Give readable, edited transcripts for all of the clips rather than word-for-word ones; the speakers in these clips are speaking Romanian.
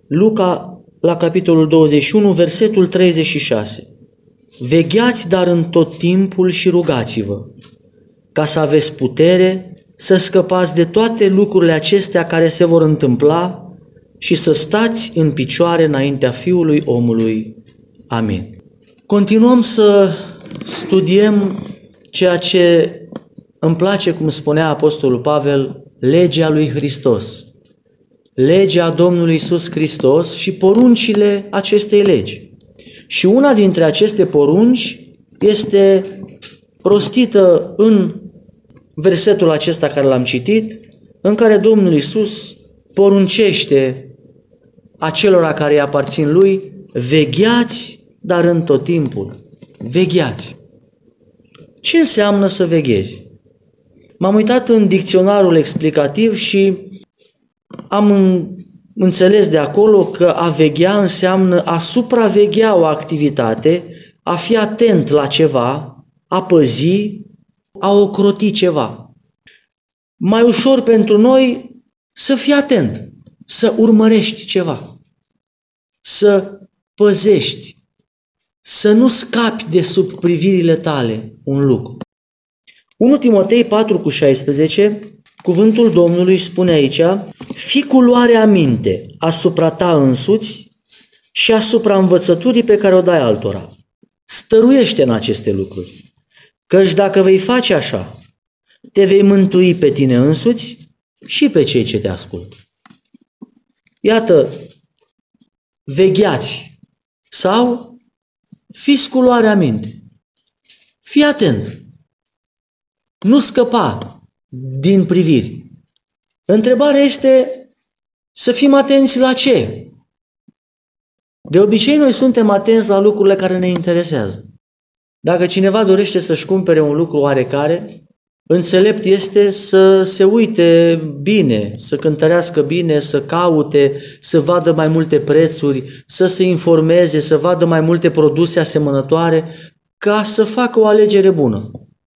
Luca, la capitolul 21, versetul 36. Vegheați dar în tot timpul și rugați-vă, ca să aveți putere să scăpați de toate lucrurile acestea care se vor întâmpla și să stați în picioare înaintea Fiului omului. Amin. Continuăm să studiem ceea ce îmi place, cum spunea Apostolul Pavel, legea lui Hristos, legea Domnului Iisus Hristos și poruncile acestei legi. Și una dintre aceste porunci este rostită în versetul acesta care l-am citit, în care Domnul Iisus poruncește acelora care îi aparțin lui: vegheați, dar în tot timpul. Vegheați. Ce înseamnă să veghezi? M-am uitat în dicționarul explicativ și am înțeles de acolo că a veghea înseamnă a supraveghea o activitate, a fi atent la ceva, a păzi, a ocroti ceva. Mai ușor pentru noi să fii atent, să urmărești ceva, să păzești, să nu scapi de sub privirile tale un lucru. 1 Timotei 4,16, cuvântul Domnului spune aici: fii cu luarea minte asupra ta însuți și asupra învățăturii pe care o dai altora. Stăruiește în aceste lucruri, căci dacă vei face așa, te vei mântui pe tine însuți și pe cei ce te ascultă. Iată, vegheați sau fiți cu luarea minte. Fii atent. Nu scăpa din priviri. Întrebarea este să fim atenți la ce? De obicei noi suntem atenți la lucrurile care ne interesează. Dacă cineva dorește să-și cumpere un lucru oarecare, înțelept este să se uite bine, să cântărească bine, să caute, să vadă mai multe prețuri, să se informeze, să vadă mai multe produse asemănătoare, ca să facă o alegere bună.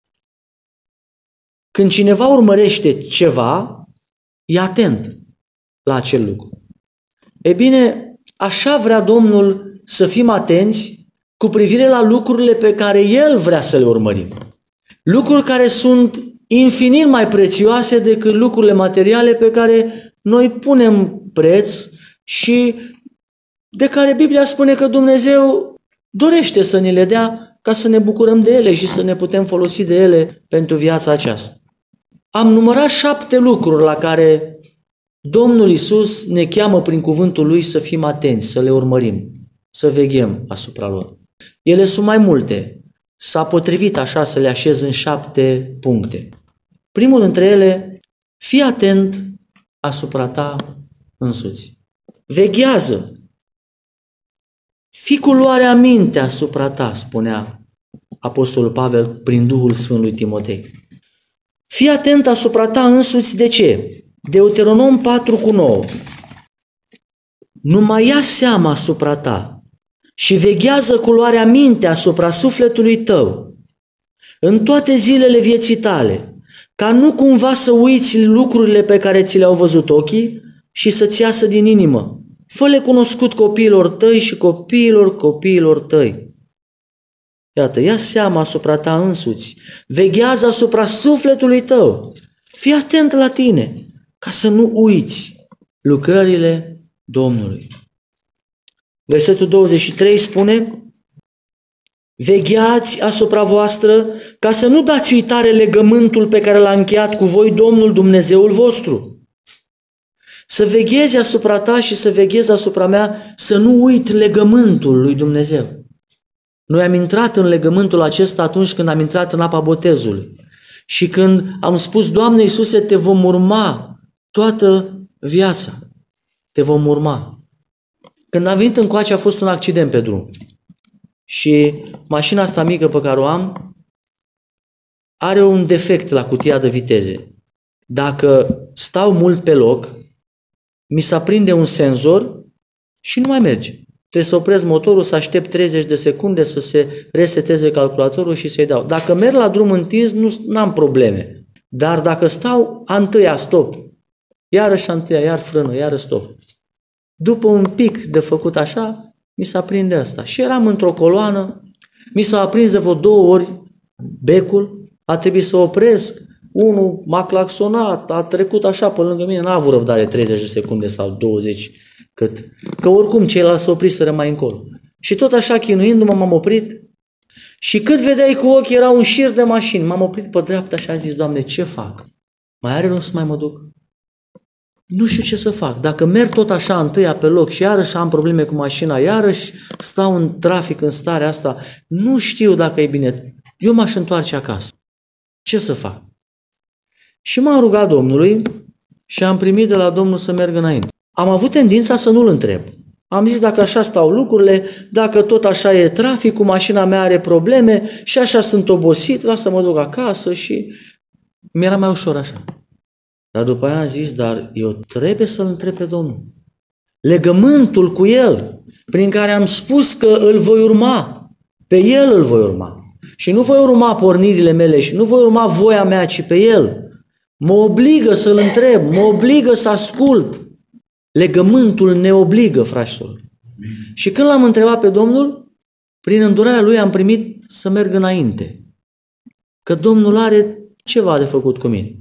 Când cineva urmărește ceva, e atent la acel lucru. E bine, așa vrea Domnul să fim atenți cu privire la lucrurile pe care El vrea să le urmărim. Lucruri care sunt infinit mai prețioase decât lucrurile materiale pe care noi punem preț și de care Biblia spune că Dumnezeu dorește să ne le dea ca să ne bucurăm de ele și să ne putem folosi de ele pentru viața aceasta. Am numărat 7 lucruri la care Domnul Iisus ne cheamă prin cuvântul Lui să fim atenți, să le urmărim, să veghem asupra lor. Ele sunt mai multe. S-a potrivit așa să le așez în 7 puncte. Primul dintre ele: fii atent asupra ta însuți. Veghează. Fii cu luarea minte asupra ta, spunea Apostolul Pavel prin Duhul Sfânt lui Timotei. Fii atent asupra ta însuți. De ce? Deuteronom 4,9. Numai ia seama asupra ta și veghează cu luarea minte asupra sufletului tău în toate zilele vieții tale, ca nu cumva să uiți lucrurile pe care ți le-au văzut ochii și să-ți iasă din inimă. Fă-le cunoscut copiilor tăi și copiilor tăi. Iată, ia seama asupra ta însuți, veghează asupra sufletului tău, fii atent la tine, ca să nu uiți lucrările Domnului. Versetul 23 spune: vegheați asupra voastră ca să nu dați uitare legământul pe care l-a încheiat cu voi Domnul Dumnezeul vostru. Să veghezi asupra ta și să veghezi asupra mea, să nu uit legământul lui Dumnezeu. Noi am intrat în legământul acesta atunci când am intrat în apa botezului și când am spus: Doamne Iisuse, te vom urma toată viața. Te vom urma. Când am venit încoace a fost un accident pe drum și mașina asta mică pe care o am are un defect la cutia de viteze. Dacă stau mult pe loc, mi se aprinde un senzor și nu mai merge. Trebuie să opresc motorul, să aștept 30 de secunde să se reseteze calculatorul și să-i dau. Dacă merg la drum întins, nu am probleme. Dar dacă stau a întâia, stop, iarăși a întâia, iar frână, iară stop. După un pic de făcut așa, mi s-a prinde asta. Și eram într-o coloană, mi s-a aprins de vreo 2 ori becul, a trebuit să opresc, unul m-a claxonat, a trecut așa pe lângă mine, n-a avut răbdare 30 de secunde sau 20, că oricum ceilalți s-au oprit să rămâi încolo. Și tot așa chinuindu-mă m-am oprit și cât vedeai cu ochii era un șir de mașini. M-am oprit pe dreapta și am zis, Doamne, ce fac? Mai are rost să mai mă duc? Nu știu ce să fac. Dacă merg tot așa întâia pe loc și iarăși am probleme cu mașina, iarăși stau în trafic în starea asta, nu știu dacă e bine. Eu m-aș întoarce acasă. Ce să fac? Și m-am rugat Domnului și am primit de la Domnul să merg înainte. Am avut tendința să nu-L întreb. Am zis, dacă așa stau lucrurile, dacă tot așa e traficul, mașina mea are probleme și așa sunt obosit, lasă să mă duc acasă și mi-era mai ușor așa. Dar după aia am zis, dar eu trebuie să-L întreb pe Domnul. Legământul cu El, prin care am spus că îl voi urma, pe El îl voi urma. Și nu voi urma pornirile mele și nu voi urma voia mea, ci pe El. Mă obligă să-L întreb, mă obligă să ascult. Legământul ne obligă, fraților. Și când l-am întrebat pe Domnul, prin îndurarea Lui am primit să merg înainte. Că Domnul are ceva de făcut cu mine.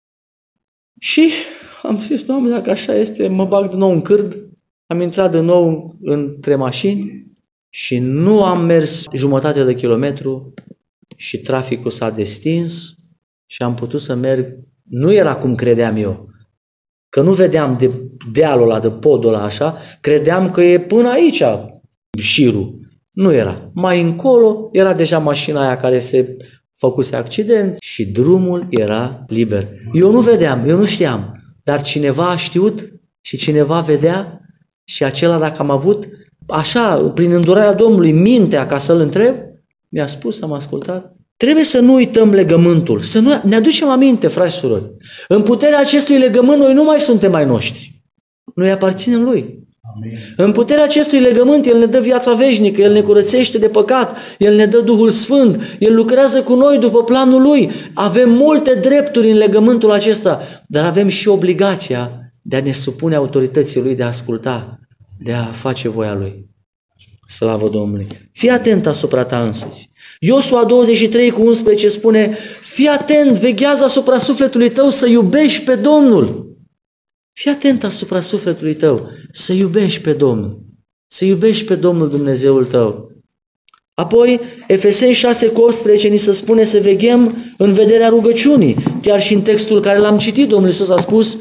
Și am zis, Doamne, dacă așa este, mă bag din nou în cârd, am intrat din nou între mașini și nu am mers jumătate de kilometru și traficul s-a destins și am putut să merg. Nu era cum credeam eu, că nu vedeam de dealul ăla, de podul ăla așa, credeam că e până aici șirul. Nu era. Mai încolo era deja mașina aia care se făcuse accident și drumul era liber. Eu nu vedeam, eu nu știam, dar cineva a știut și cineva vedea și acela, dacă am avut așa, prin îndurarea Domnului, mintea ca să-L întreb, mi-a spus, am ascultat. Trebuie să nu uităm legământul, să nu ne aducem aminte, frați și surori. În puterea acestui legământ noi nu mai suntem ai noștri. Noi aparținem Lui. Amin. În puterea acestui legământ El ne dă viața veșnică, El ne curățește de păcat, El ne dă Duhul Sfânt, El lucrează cu noi după planul Lui. Avem multe drepturi în legământul acesta, dar avem și obligația de a ne supune autorității Lui, de a asculta, de a face voia Lui. Slavă Domnului! Fii atent asupra ta însuți. Iosua 23:11 spune, fii atent, veghează asupra sufletului tău să iubești pe Domnul. Fii atent asupra sufletului tău să iubești pe Domnul. Să iubești pe Domnul Dumnezeul tău. Apoi, Efeseni 6:18 ni se spune să veghem în vederea rugăciunii. Chiar și în textul care l-am citit, Domnul Iisus a spus,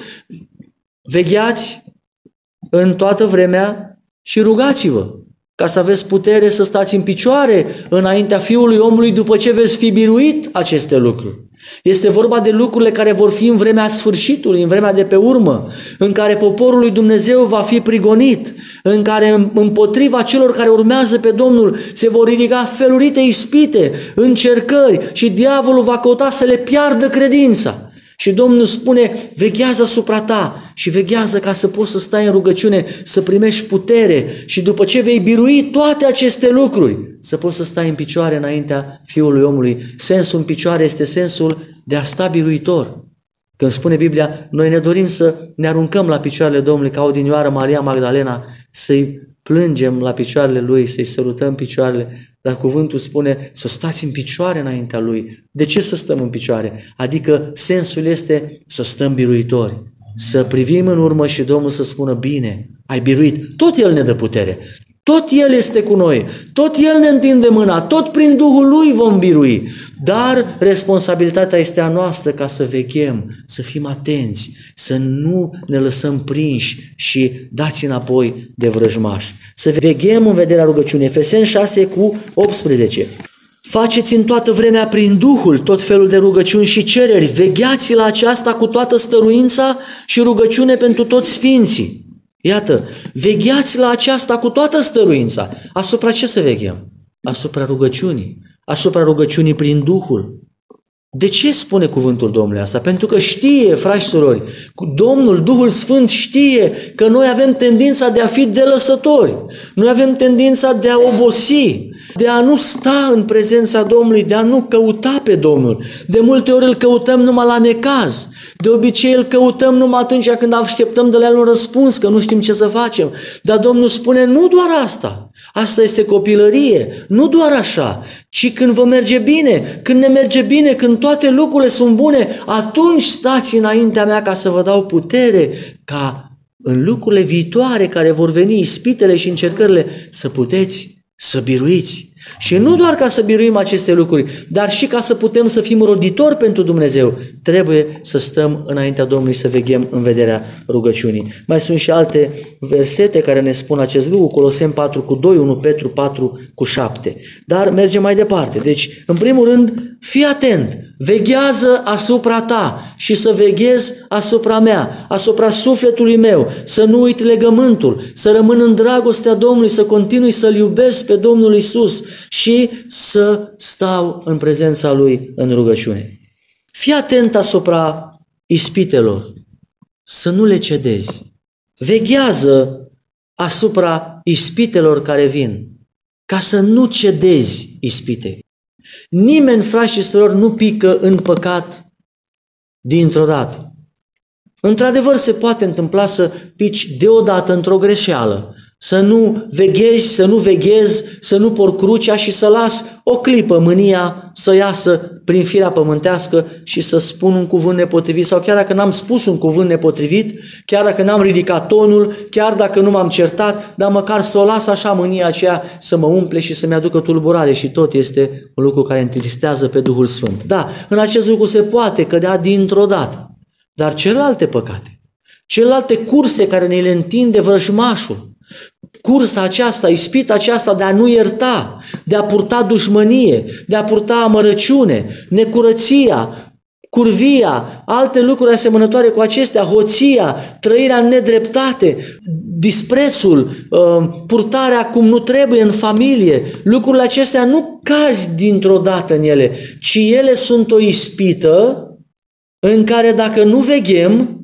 vegheați în toată vremea și rugați-vă, ca să aveți putere să stați în picioare înaintea Fiului Omului după ce veți fi biruit aceste lucruri. Este vorba de lucrurile care vor fi în vremea sfârșitului, în vremea de pe urmă, în care poporul lui Dumnezeu va fi prigonit, în care împotriva celor care urmează pe Domnul se vor ridica felurite ispite, încercări și diavolul va căuta să le piardă credința. Și Domnul spune, veghează asupra ta și veghează ca să poți să stai în rugăciune, să primești putere și după ce vei birui toate aceste lucruri, să poți să stai în picioare înaintea Fiului Omului. Sensul în picioare este sensul de a sta biruitor. Când spune Biblia, noi ne dorim să ne aruncăm la picioarele Domnului ca odinioară Maria Magdalena, să-i plângem la picioarele Lui, să-i sărutăm picioarele, dar cuvântul spune să stați în picioare înaintea Lui. De ce să stăm în picioare? Adică sensul este să stăm biruitori, să privim în urmă și Domnul să spună, bine, ai biruit, tot El ne dă putere, tot El este cu noi, tot El ne întinde mâna, tot prin Duhul Lui vom birui, dar responsabilitatea este a noastră ca să veghem, să fim atenți, să nu ne lăsăm prinși și dați înapoi de vrăjmași. Să veghem în vederea rugăciunii. Efeseni 6:18. Faceți în toată vremea prin Duhul tot felul de rugăciuni și cereri, vegheați la aceasta cu toată stăruința și rugăciune pentru toți sfinții. Iată, vegheați la aceasta cu toată stăruința. Asupra ce să veghem? Asupra rugăciunii. Asupra rugăciunii prin Duhul. De ce spune cuvântul Domnului asta? Pentru că știe, frați și surori, Domnul, Duhul Sfânt știe că noi avem tendința de a fi delăsători. Noi avem tendința de a obosi. de a nu sta în prezența Domnului, de a nu căuta pe Domnul. De multe ori îl căutăm numai la necaz. De obicei îl căutăm numai atunci când așteptăm de la el un răspuns, că nu știm ce să facem. Dar Domnul spune, nu doar asta. Asta este copilărie. Nu doar așa, ci când vă merge bine, când ne merge bine, când toate lucrurile sunt bune, atunci stați înaintea mea ca să vă dau putere, ca în lucrurile viitoare care vor veni, ispitele și încercările, să puteți să biruiți. Și nu doar ca să biruim aceste lucruri, dar și ca să putem să fim roditori pentru Dumnezeu, trebuie să stăm înaintea Domnului, să veghem în vederea rugăciunii. Mai sunt și alte versete care ne spun acest lucru, Coloseni 4:2, 1 Petru 4:7. Dar mergem mai departe. Deci, în primul rând, fii atent, veghează asupra ta și să veghezi asupra mea, asupra sufletului meu, să nu uit legământul, să rămân în dragostea Domnului, să continui să-L iubesc pe Domnul Iisus și să stau în prezența Lui în rugăciune. Fii atent asupra ispitelor, să nu le cedezi. Veghează asupra ispitelor care vin, ca să nu cedezi ispitei. Nimeni, frați și surori, nu pică în păcat dintr-o dată. Într-adevăr, se poate întâmpla să pici deodată într-o greșeală, să nu veghezi, să nu porți crucea și să las o clipă mânia să iasă prin firea pământească și să spun un cuvânt nepotrivit, sau chiar dacă n-am spus un cuvânt nepotrivit, chiar dacă n-am ridicat tonul, chiar dacă nu m-am certat, dar măcar să o las așa mânia aceea să mă umple și să-mi aducă tulburare, și tot este un lucru care întristează pe Duhul Sfânt. Da, în acest lucru se poate cădea dintr-o dată, dar celelalte păcate, celelalte curse care ne le întinde vrăjmașul, cursa aceasta, ispita aceasta de a nu ierta, de a purta dușmănie, de a purta amărăciune, necurăția, curvia, alte lucruri asemănătoare cu acestea, hoția, trăirea în nedreptate, disprețul, purtarea cum nu trebuie în familie, lucrurile acestea nu cazi dintr-o dată în ele, ci ele sunt o ispită în care dacă nu veghem,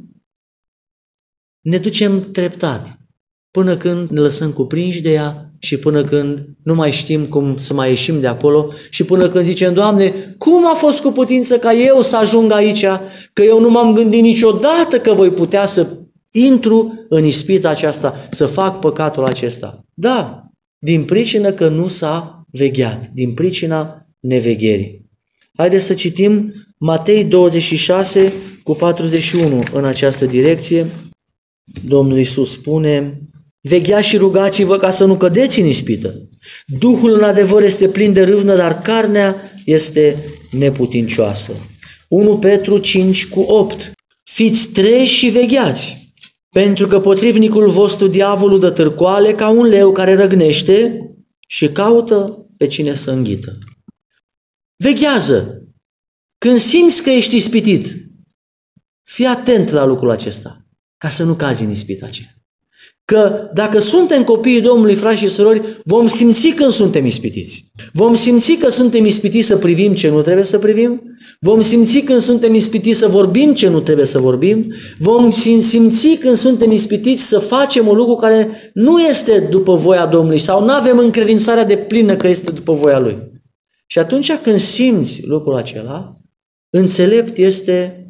ne ducem treptat, până când ne lăsăm cuprinși de ea și până când nu mai știm cum să mai ieșim de acolo și până când zicem, Doamne, cum a fost cu putință ca eu să ajung aici, că eu nu m-am gândit niciodată că voi putea să intru în ispita aceasta, să fac păcatul acesta. Da, din pricină că nu s-a vegheat, din pricina nevegherii. Haideți să citim Matei 26:41 în această direcție. Domnul Iisus spune, vegheați și rugați-vă ca să nu cădeți în ispită. Duhul în adevăr este plin de râvnă, dar carnea este neputincioasă. 1 Petru 5:8. Fiți treji și vegheați, pentru că potrivnicul vostru diavolul dă târcoale ca un leu care răgnește și caută pe cine să înghită. Veghează! Când simți că ești ispitit, fii atent la lucrul acesta, ca să nu cazi în ispita aceea. Că dacă suntem copiii Domnului, frați și surori, vom simți când suntem ispitiți. Vom simți că suntem ispitiți să privim ce nu trebuie să privim. Vom simți când suntem ispitiți să vorbim ce nu trebuie să vorbim. Vom simți când suntem ispitiți să facem un lucru care nu este după voia Domnului sau nu avem încredințarea deplină că este după voia Lui. Și atunci când simți lucrul acela, înțelept este,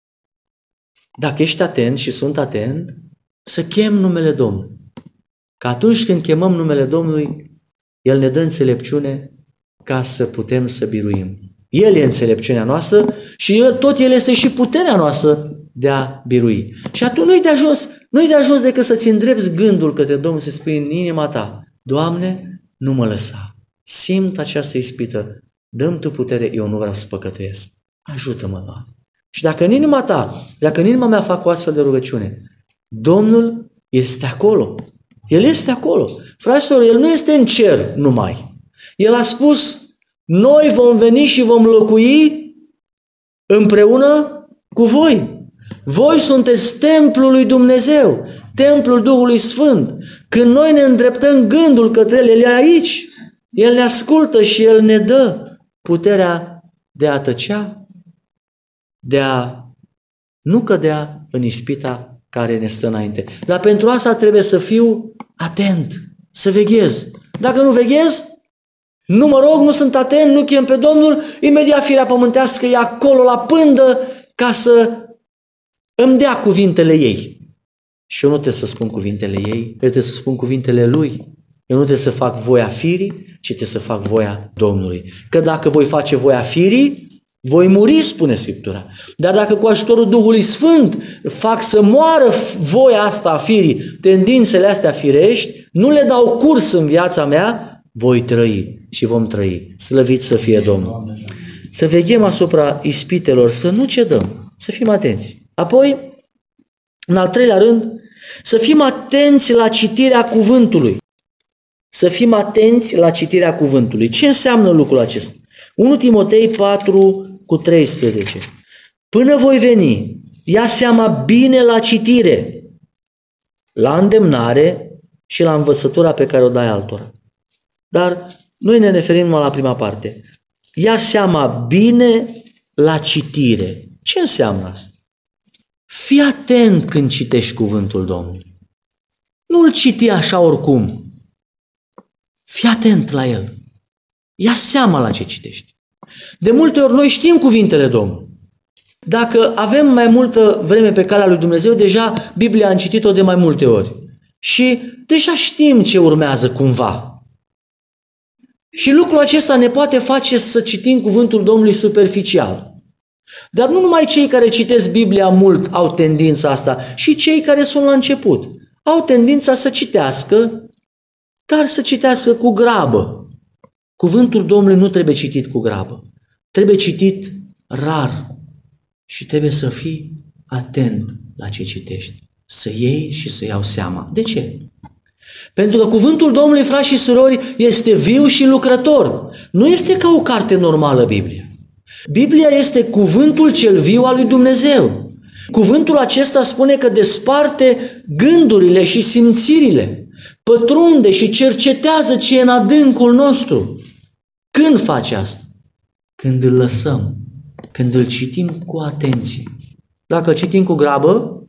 dacă ești atent și sunt atent, să chem numele Domnului. Că atunci când chemăm numele Domnului, El ne dă înțelepciune ca să putem să biruim. El e înțelepciunea noastră și tot El este și puterea noastră de a birui. Și atunci nu-i de ajuns decât să-ți îndrepți gândul către Domnul, să spui în inima ta, Doamne, nu mă lăsa. Simt această ispită. Dă-mi Tu putere, eu nu vreau să păcătuiesc. Ajută-mă, Doamne. Și dacă în inima ta, dacă în inima mea fac o astfel de rugăciune, Domnul este acolo. El este acolo. Fraților, El nu este în cer numai. El a spus, noi vom veni și vom locui împreună cu voi. Voi sunteți templul lui Dumnezeu, templul Duhului Sfânt. Când noi ne îndreptăm gândul către El, El e aici. El ne ascultă și El ne dă puterea de a tăcea, de a nu cădea în ispita care ne stă înainte. Dar pentru asta trebuie să fiu atent, să veghez. Dacă nu veghez, Nu mă rog, nu sunt atent, nu chem pe Domnul, imediat firea pământească e acolo la pândă ca să îmi dea cuvintele ei. Și eu nu trebuie să spun cuvintele ei, eu trebuie să spun cuvintele lui. Eu nu trebuie să fac voia firii, ci trebuie să fac voia Domnului. Că dacă voi face voia firii, voi muri, spune Scriptura. Dar dacă cu ajutorul Duhului Sfânt fac să moară voia asta a firii, tendințele astea firești, nu le dau curs în viața mea, voi trăi și vom trăi. Slăvit să fie Domnul. Să veghem asupra ispitelor, să nu cedăm, să fim atenți. Apoi, în al treilea rând, să fim atenți la citirea cuvântului. Să fim atenți la citirea cuvântului. Ce înseamnă lucrul acesta? 1 Timotei 4:13. Până voi veni, ia seama bine la citire, la îndemnare și la învățătura pe care o dai altora. Dar noi ne referim numai la prima parte. Ia seama bine la citire. Ce înseamnă asta? Fii atent când citești cuvântul Domnului. Nu-l citi așa oricum. Fii atent la el. Ia seama la ce citești. De multe ori noi știm cuvintele Domnului. Dacă avem mai multă vreme pe calea lui Dumnezeu, deja Biblia am citit-o de mai multe ori. Și deja știm ce urmează cumva. Și lucrul acesta ne poate face să citim cuvântul Domnului superficial. Dar nu numai cei care citesc Biblia mult au tendința asta, și cei care sunt la început au tendința să citească, dar să citească cu grabă. Cuvântul Domnului nu trebuie citit cu grabă. Trebuie citit rar și trebuie să fii atent la ce citești. Să iei și să iau seama. De ce? Pentru că cuvântul Domnului, frați și surori, este viu și lucrător. Nu este ca o carte normală Biblia. Biblia este cuvântul cel viu al lui Dumnezeu. Cuvântul acesta spune că desparte gândurile și simțirile, pătrunde și cercetează ce e în adâncul nostru. Când face asta? Când îl lăsăm, când îl citim cu atenție. Dacă îl citim cu grabă,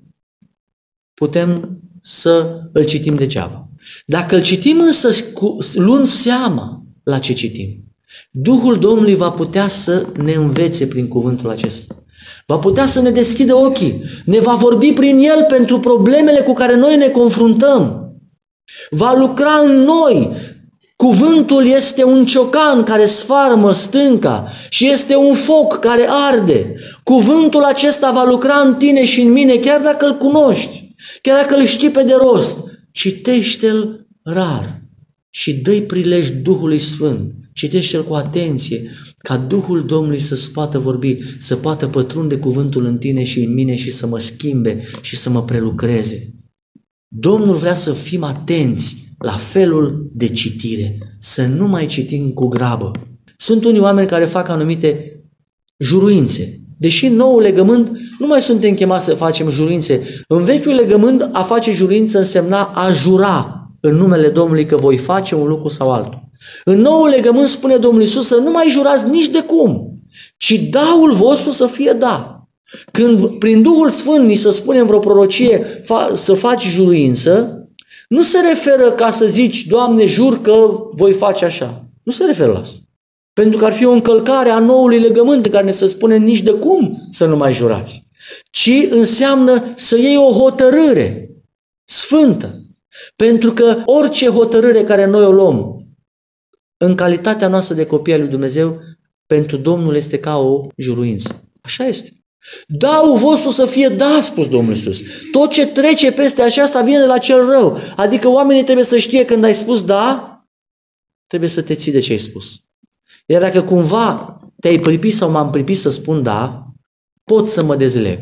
putem să îl citim degeaba. Dacă îl citim însă luând seama la ce citim, Duhul Domnului va putea să ne învețe prin cuvântul acesta. Va putea să ne deschidă ochii, ne va vorbi prin el pentru problemele cu care noi ne confruntăm. Va lucra în noi. Cuvântul este un ciocan care sfarmă stânca și este un foc care arde. Cuvântul acesta va lucra în tine și în mine, chiar dacă îl cunoști, chiar dacă îl știi pe de rost. Citește-l rar și dă-i prilej Duhului Sfânt. Citește-l cu atenție, ca Duhul Domnului să-ți poată vorbi, să poată pătrunde cuvântul în tine și în mine și să mă schimbe și să mă prelucreze. Domnul vrea să fim atenți la felul de citire, să nu mai citim cu grabă. Sunt unii oameni care fac anumite juruințe. Deși în noul legământ nu mai suntem chemați să facem juruințe. În vechiul legământ a face juruință însemna a jura în numele Domnului că voi face un lucru sau altul. În noul legământ spune Domnul Iisus să nu mai jurați nici de cum, ci daul vostru să fie da. Când prin Duhul Sfânt ni se spune în vreo prorocie să faci juruință, nu se referă ca să zici, Doamne, jur că voi face așa. Nu se referă la asta. Pentru că ar fi o încălcare a noului legământ în care ne se spune nici de cum să nu mai jurați. Ci înseamnă să iei o hotărâre sfântă. Pentru că orice hotărâre care noi o luăm în calitatea noastră de copii al lui Dumnezeu, pentru Domnul este ca o juruință. Așa este. Daul vostru să fie da, a spus Domnul Iisus. Tot ce trece peste aceasta vine de la cel rău. Adică oamenii trebuie să știe când ai spus da, trebuie să te ții de ce ai spus. Iar dacă cumva te-ai pripit sau m-am pripit să spun da, pot să mă dezleg.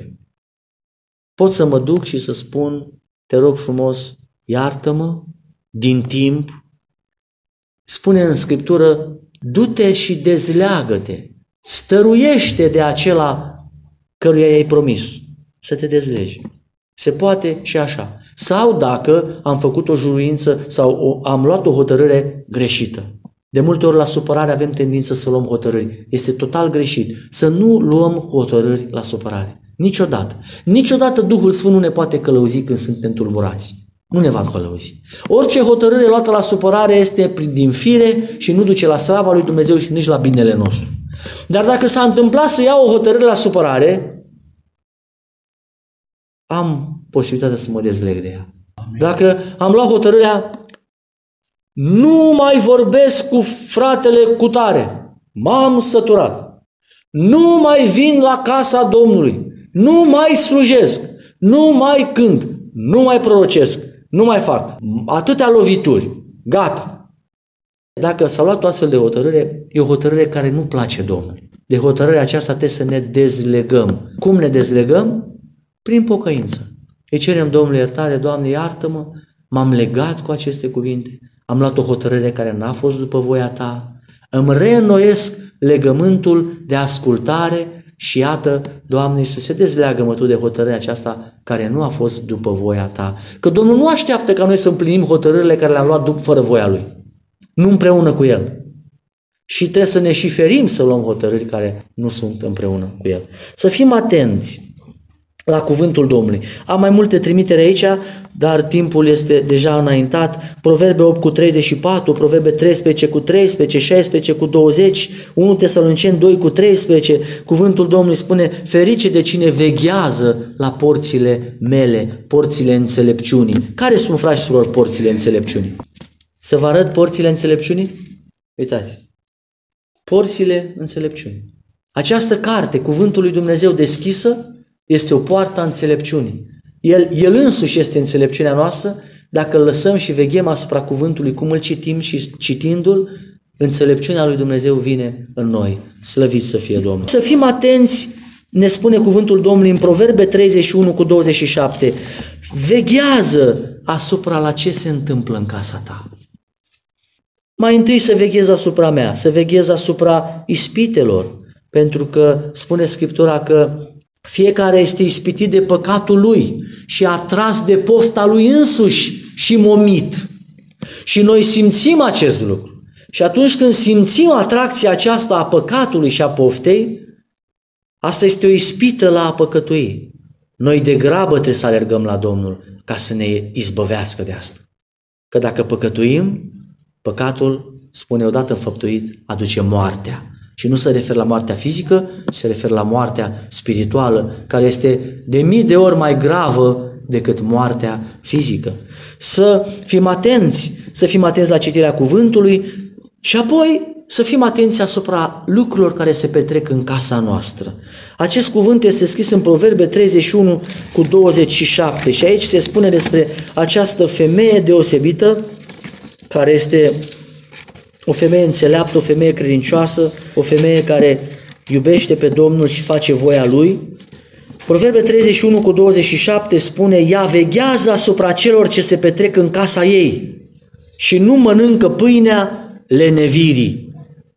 Pot să mă duc și să spun, te rog frumos, iartă-mă din timp. Spune în Scriptură, du-te și dezleagă-te, stăruiește de acela căruia i-ai promis să te dezlegi. Se poate și așa. Sau dacă am făcut o juruință sau am luat o hotărâre greșită. De multe ori la supărare avem tendință să luăm hotărâri. Este total greșit să nu luăm hotărâri la supărare. Niciodată. Niciodată Duhul Sfânt nu ne poate călăuzi când suntem tulburați. Nu ne va călăuzi. Orice hotărâre luată la supărare este din fire și nu duce la slava lui Dumnezeu și nici la binele nostru. Dar dacă s-a întâmplat să iau o hotărâre la supărare, am posibilitatea să mă dezleg de ea. Dacă am luat hotărârea, nu mai vorbesc cu fratele cutare, m-am săturat, nu mai vin la casa Domnului, nu mai slujesc, nu mai cânt, nu mai prorocesc, nu mai fac. Atâtea lovituri, gata. Dacă s-a luat o astfel de hotărâre, e o hotărâre care nu place Domnului. De hotărârea aceasta trebuie să ne dezlegăm. Cum ne dezlegăm? Prin pocăință. Îi cerem Domnului iertare, Doamne, iartă-mă, m-am legat cu aceste cuvinte, am luat o hotărâre care n-a fost după voia Ta, îmi reînnoiesc legământul de ascultare și iată, Doamne Iisuse, dezleagă-mă Tu de hotărârea aceasta care nu a fost după voia Ta. Că Domnul nu așteaptă ca noi să împlinim hotărârile care le-am luat fără voia Lui, nu împreună cu El. Și trebuie să ne și ferim să luăm hotărâri care nu sunt împreună cu El. Să fim atenți la cuvântul Domnului. Am mai multe trimitere aici, dar timpul este deja înaintat. Proverbe 8 cu 34, Proverbe 13 cu 13, 16 cu 20, 1 Tesaloniceni 2 cu 13. Cuvântul Domnului spune, ferice de cine veghează la porțile mele, porțile înțelepciunii. Care sunt, frați și surori, porțile înțelepciunii? Să vă arăt porțile înțelepciunii? Uitați. Porțile înțelepciunii. Această carte, cuvântul lui Dumnezeu deschisă, este o poartă a înțelepciunii. El însuși este înțelepciunea noastră. Dacă îl lăsăm și veghem asupra cuvântului, cum îl citim și citindu-l, înțelepciunea lui Dumnezeu vine în noi. Slăvit să fie Domnul. Să fim atenți, ne spune cuvântul Domnului în Proverbe 31 cu 27. Veghează asupra la ce se întâmplă în casa ta. Mai întâi să veghez asupra mea, să veghez asupra ispitelor, pentru că spune Scriptura că fiecare este ispitit de păcatul lui și atras de pofta lui însuși și momit. Și noi simțim acest lucru. Și atunci când simțim atracția aceasta a păcatului și a poftei, asta este o ispită la a păcătui. Noi degrabă trebuie să alergăm la Domnul ca să ne izbăvească de asta. Că dacă păcătuim, păcatul, spune odată înfăptuit, aduce moartea. Și nu se referă la moartea fizică, se referă la moartea spirituală, care este de mii de ori mai gravă decât moartea fizică. Să fim atenți la citirea cuvântului și apoi să fim atenți asupra lucrurilor care se petrec în casa noastră. Acest cuvânt este scris în Proverbe 31 cu 27 și aici se spune despre această femeie deosebită, care este o femeie înțeleaptă, o femeie credincioasă, o femeie care iubește pe Domnul și face voia Lui. Proverbe 31 cu 27 spune, ea veghează asupra celor ce se petrec în casa ei și nu mănâncă pâinea lenevirii.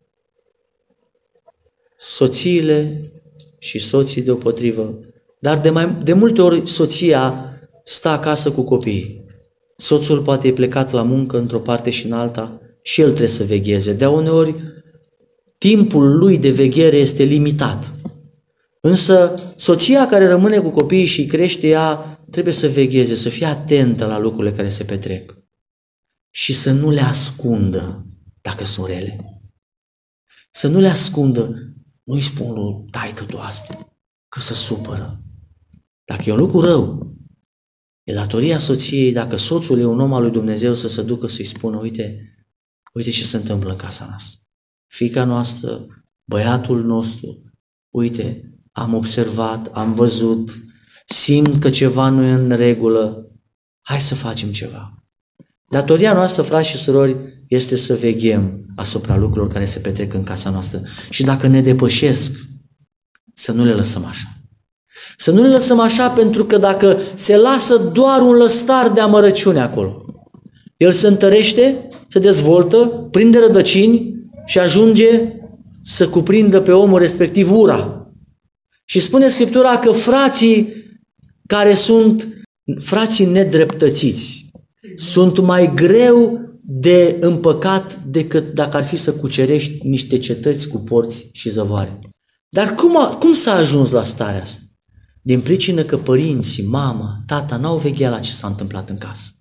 Soțiile și soții deopotrivă, dar de multe ori soția stă acasă cu copiii. Soțul poate e plecat la muncă într-o parte și în alta și el trebuie să vegheze. De uneori, timpul lui de veghere este limitat. Însă, soția care rămâne cu copiii și îi crește, ea trebuie să vegheze, să fie atentă la lucrurile care se petrec și să nu le ascundă dacă sunt rele. Să nu le ascundă. Nu-i spun lui taică-tu asta, că se supără. Dacă e un lucru rău, e datoria soției, dacă soțul e un om al lui Dumnezeu, să se ducă să-i spună, uite ce se întâmplă în casa noastră. Fiica noastră, băiatul nostru, uite, am observat, am văzut, simt că ceva nu e în regulă, hai să facem ceva. Datoria noastră, frați și surori, este să veghem asupra lucrurilor care se petrec în casa noastră. Și dacă ne depășesc, să nu le lăsăm așa. Să nu le lăsăm așa, pentru că dacă se lasă doar un lăstar de amărăciune acolo, el se întărește, se dezvoltă, prinde rădăcini și ajunge să cuprindă pe omul respectiv ura. Și spune Scriptura că frații care sunt frații nedreptățiți sunt mai greu de împăcat decât dacă ar fi să cucerești niște cetăți cu porți și zăvoare. Dar cum s-a ajuns la starea asta? Din pricină că părinții, mama, tata n-au vegheat la ce s-a întâmplat în casă.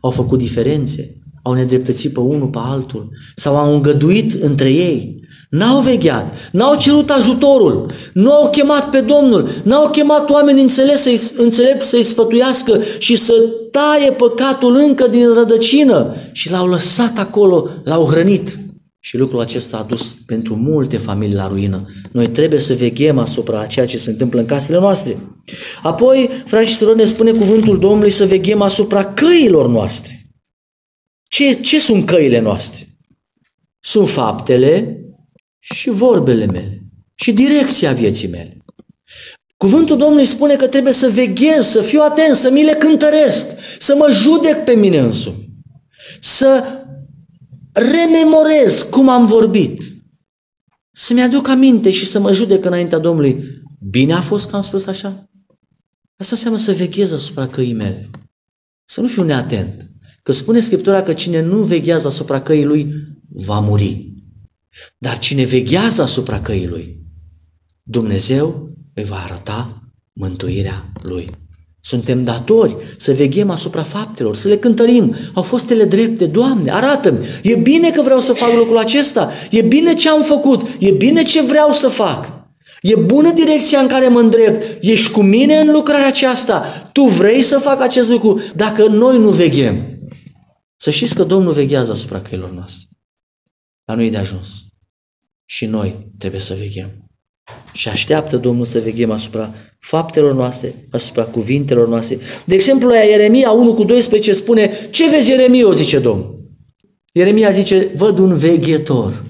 au făcut diferențe, au nedreptățit pe unul pe altul sau au îngăduit între ei. N-au vegheat, n-au cerut ajutorul, nu au chemat pe Domnul, n-au chemat oameni înțelepți să-i sfătuiască și să taie păcatul încă din rădăcină și l-au lăsat acolo, l-au hrănit. Și lucrul acesta a dus pentru multe familii la ruină. Noi trebuie să veghem asupra ceea ce se întâmplă în casele noastre. Apoi, frați și surori, ne spune cuvântul Domnului să veghem asupra căilor noastre. Ce sunt căile noastre? Sunt faptele și vorbele mele și direcția vieții mele. Cuvântul Domnului spune că trebuie să veghez, să fiu atent, să mi le cântăresc, să mă judec pe mine însumi, să rememorez cum am vorbit, să-mi aduc aminte și să mă judec înaintea Domnului. Bine a fost că am spus așa? Asta înseamnă să veghez asupra căii mele, să nu fiu neatent. Că spune Scriptura că cine nu veghează asupra căii lui va muri. Dar cine veghează asupra căii lui, Dumnezeu îi va arăta mântuirea lui. Suntem datori să veghem asupra faptelor, să le cântărim. Au fost ele drepte, Doamne, arată-mi. E bine că vreau să fac lucrul acesta. E bine ce am făcut. E bine ce vreau să fac. E bună direcția în care mă îndrept. Ești cu mine în lucrarea aceasta. Tu vrei să fac acest lucru. Dacă noi nu veghem, să știți că Domnul veghează asupra căilor noastre. Dar nu e de ajuns. Și noi trebuie să veghem. Și așteaptă Domnul să veghem asupra faptelor noastre, asupra cuvintelor noastre. De exemplu, la Ieremia 1:12 spune: ce vezi, Ieremia? Zice Domnul. Ieremia zice: văd un veghetor.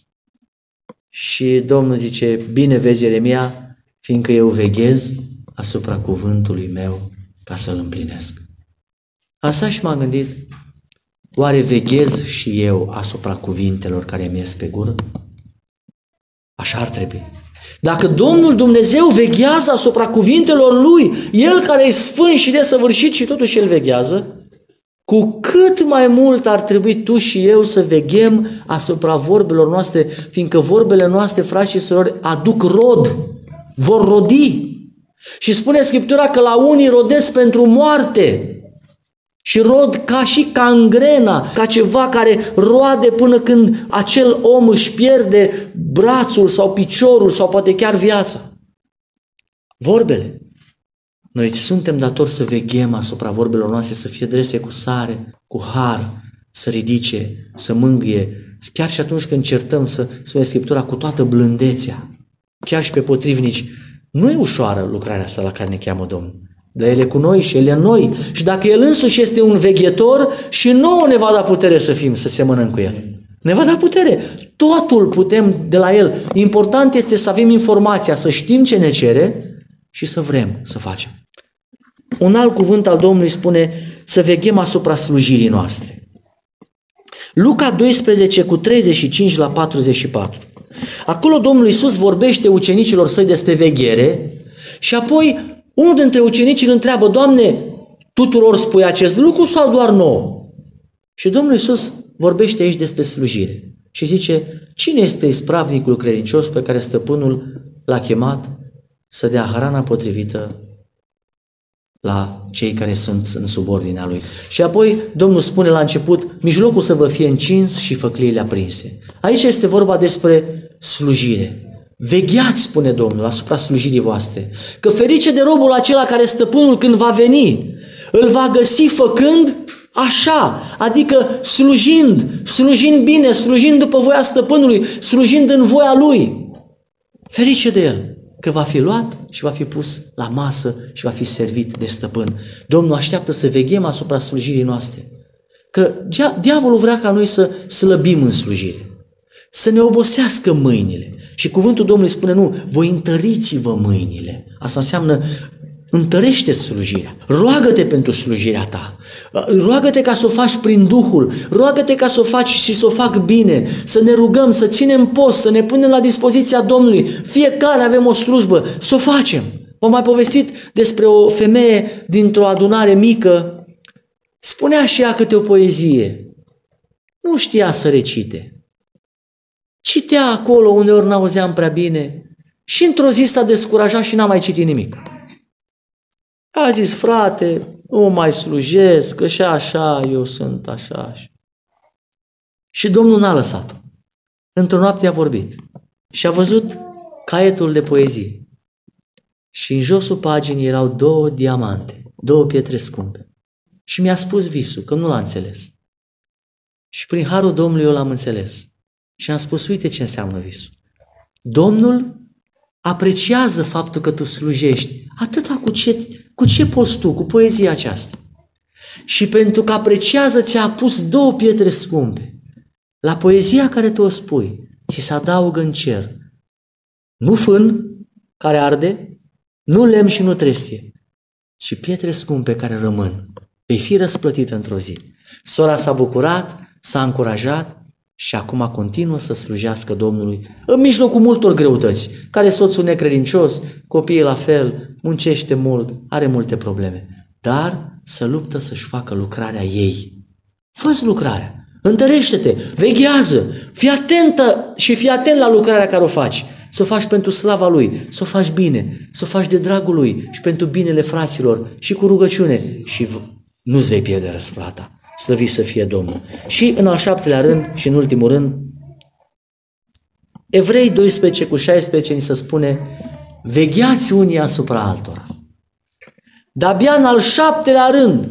Și Domnul zice: bine vezi, Ieremia, fiindcă eu veghez asupra cuvântului meu ca să-l împlinesc. Asta și m-am gândit: oare veghez și eu asupra cuvintelor care mi ies pe gură? Așa ar trebui. Dacă Domnul Dumnezeu veghează asupra cuvintelor Lui, El care e sfânt și desăvârșit și totuși El veghează, cu cât mai mult ar trebui tu și eu să veghem asupra vorbelor noastre, fiindcă vorbele noastre, frați și surori, aduc rod, vor rodi. Și spune Scriptura că la unii rodesc pentru moarte și rod ca și cangrena, ca ceva care roade până când acel om își pierde brațul sau piciorul sau poate chiar viața. Vorbele. Noi suntem datori să veghem asupra vorbelor noastre, să fie drese cu sare, cu har, să ridice, să mângâie. Chiar și atunci când certăm, să spune Scriptura, cu toată blândețea. Chiar și pe potrivnici. Nu e ușoară lucrarea asta la care ne cheamă Domnul. Dar El e cu noi și El e în noi. Și dacă El însuși este un veghetor, și nouă ne va da putere să semănăm cu El. Ne va da putere. Totul putem de la El. Important este să avem informația, să știm ce ne cere și să vrem să facem. Un alt cuvânt al Domnului spune să veghem asupra slujirii noastre. Luca 12:35-44. Acolo Domnul Iisus vorbește ucenicilor săi despre veghere și apoi unul dintre ucenici îl întreabă: Doamne, tuturor spui acest lucru sau doar nouă? Și Domnul Iisus vorbește aici despre slujire și zice: cine este ispravnicul credincios pe care stăpânul l-a chemat să dea hrana potrivită la cei care sunt în subordinea lui? Și apoi Domnul spune la început: mijlocul să vă fie încins și făcliile aprinse. Aici este vorba despre slujire. Vegheați, spune Domnul, asupra slujirii voastre, că ferice de robul acela care stăpânul când va veni îl va găsi făcând așa, adică slujind bine, slujind după voia stăpânului, slujind în voia lui. Ferice de el, că va fi luat și va fi pus la masă și va fi servit de stăpân. Domnul așteaptă să veghem asupra slujirii noastre, că diavolul vrea ca noi să slăbim în slujire, să ne obosească mâinile. Și cuvântul Domnului spune: nu, voi întăriți-vă mâinile. Asta înseamnă întărește-ți slujirea. Roagă-te pentru slujirea ta. Roagă-te ca să o faci prin Duhul. Roagă-te ca să o faci și să o fac bine. Să ne rugăm, să ținem post, să ne punem la dispoziția Domnului. Fiecare avem o slujbă, să o facem. V-am mai povestit despre o femeie dintr-o adunare mică. Spunea și ea câte o poezie. Nu știa să recite. Citea acolo uneori n-auzeam prea bine și într-o zi s-a descurajat și n-a mai citit nimic. A zis: frate, nu mai slujesc, că și așa eu sunt așa. Și Domnul n-a lăsat-o. Într-o noapte a vorbit și a văzut caietul de poezie. Și în josul paginii erau 2 diamante, 2 pietre scumpe. Și mi-a spus visul, că nu l-a înțeles. Și prin harul Domnului eu l-am înțeles. Și am spus, uite ce înseamnă visul. Domnul apreciază faptul că tu slujești atâta cu ce poți tu, cu poezia aceasta. Și pentru că apreciază, ți-a pus 2 pietre scumpe. La poezia care tu o spui, ți se adaugă în cer nu fân care arde, nu lemn și nu trestie, ci pietre scumpe care rămân. Vei fi răsplătit într-o zi. Sora s-a bucurat, s-a încurajat și acum continuă să slujească Domnului în mijlocul multor greutăți, care soțul necredincios, copiii la fel, muncește mult, are multe probleme, dar să luptă să-și facă lucrarea ei. Fă-ți lucrarea, întărește-te, veghează, fii atentă și fii atent la lucrarea care o faci. Să o faci pentru slava Lui, să o faci bine, să o faci de dragul Lui și pentru binele fraților și cu rugăciune și nu-ți vei pierde răsplata. Slăvit să fie Domnul. Și în al 7-lea rând și în ultimul rând, Evrei 12:16 ni se spune, vegheați unii asupra altora. De-abia în al 7-lea rând,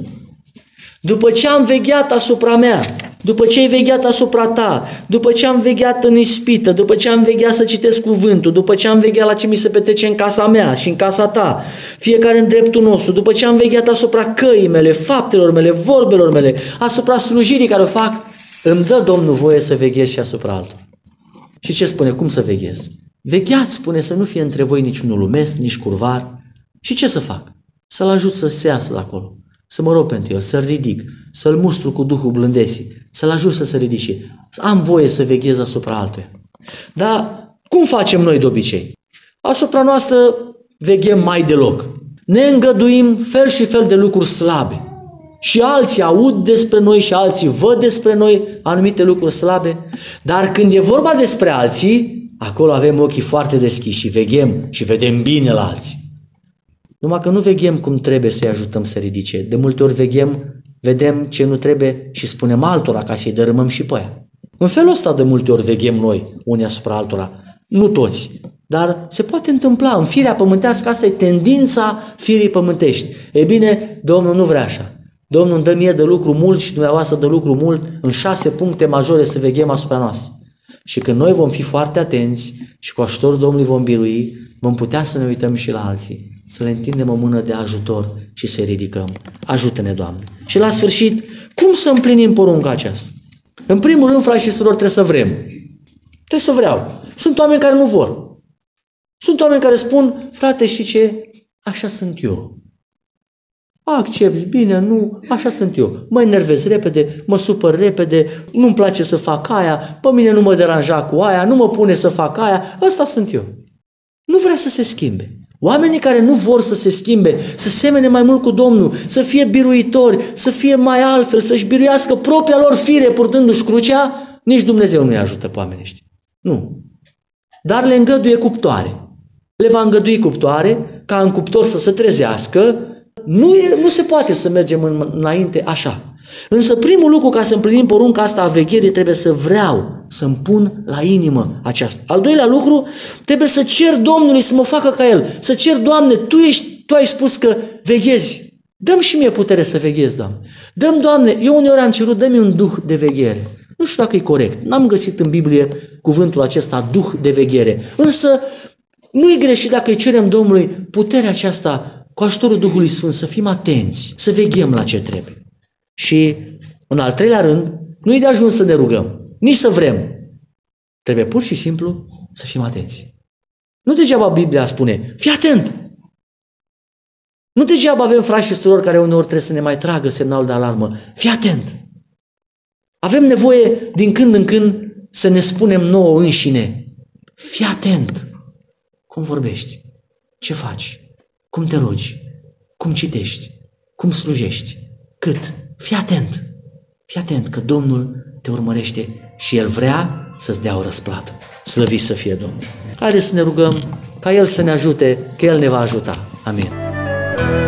după ce am vegheat asupra mea, după ce ai vegheat asupra ta, după ce am vegheat în ispită, după ce am vegheat să citesc cuvântul, după ce am vegheat la ce mi se petrece în casa mea și în casa ta, fiecare în dreptul nostru, după ce am vegheat asupra căii mele, faptelor mele, vorbelor mele, asupra slujirii care o fac, îmi dă Domnul voie să veghez și asupra altora. Și ce spune? Cum să veghez? Vegheați, spune, să nu fie între voi niciunul lumesc, nici curvar. Și ce să fac? Să-l ajut să se iasă de acolo, să mă rog pentru el, să-l ridic, să-l mustru cu Duhul blândeții, să-l ajut să se ridice. Am voie să veghez asupra altuia. Dar cum facem noi de obicei? Asupra noastră veghem mai deloc. Ne îngăduim fel și fel de lucruri slabe. Și alții aud despre noi și alții văd despre noi anumite lucruri slabe. Dar când e vorba despre alții, acolo avem ochii foarte deschiși și veghem și vedem bine la alții. Numai că nu veghem cum trebuie să-i ajutăm să ridice. De multe ori vedem ce nu trebuie și spunem altora ca să-i dărâmăm și pe aia. În felul ăsta de multe ori veghem noi unii asupra altora. Nu toți, dar se poate întâmpla. În firea pământească asta e tendința firii pământești. Ei bine, Domnul nu vrea așa. Domnul îmi dă mie de lucru mult și dumneavoastră de lucru mult în 6 puncte majore să veghem asupra noastră. Și când noi vom fi foarte atenți și cu ajutorul Domnului vom birui, vom putea să ne uităm și la alții, să le întindem o mână de ajutor și să-i ridicăm. Ajută-ne, Doamne! Și la sfârșit, cum să împlinim porunca aceasta? În primul rând, frați și surori, trebuie să vrem. Trebuie să vreau. Sunt oameni care nu vor. Sunt oameni care spun, frate, știi ce? Așa sunt eu. Accepți, bine, nu, așa sunt eu. Mă enervez repede, mă supăr repede, nu-mi place să fac aia, pe mine nu mă deranja cu aia, nu mă pune să fac aia, ăsta sunt eu. Nu vrea să se schimbe. Oamenii care nu vor să se schimbe, să semene mai mult cu Domnul, să fie biruitori, să fie mai altfel, să-și biruiască propria lor fire purtându-și crucea, nici Dumnezeu nu-i ajută pe oamenii ăștia. Nu. Dar le îngăduie cuptoare. Le va îngădui cuptoare, ca în cuptor să se trezească. Nu se poate să mergem înainte așa. Însă primul lucru ca să împlinim porunca asta a vegherii trebuie să vreau să-mi pun la inimă aceasta. Al doilea lucru, trebuie să cer Domnului să mă facă ca El. Să cer, Doamne, Tu ai spus că veghezi. Dă-mi și mie putere să veghez, Doamne. Dă-mi, Doamne, eu uneori am cerut, dă-mi un duh de veghere. Nu știu dacă e corect. N-am găsit în Biblie cuvântul acesta, duh de veghere. Însă nu e greșit dacă îi cerem Domnului puterea aceasta cu ajutorul Duhului Sfânt, să fim atenți, să veghem la ce trebuie. Și, în al treilea rând, nu e de ajuns să ne rugăm, nici să vrem. Trebuie pur și simplu să fim atenți. Nu degeaba Biblia spune, fii atent! Nu degeaba avem frați și surori care uneori trebuie să ne mai tragă semnalul de alarmă. Fii atent! Avem nevoie din când în când să ne spunem nouă înșine, fii atent! Cum vorbești? Ce faci? Cum te rogi? Cum citești? Cum slujești? Cât? Fii atent! Fii atent că Domnul te urmărește și El vrea să-ți dea o răsplată. Slăvit să fie Domnul! Haideți să ne rugăm ca El să ne ajute, că El ne va ajuta. Amin.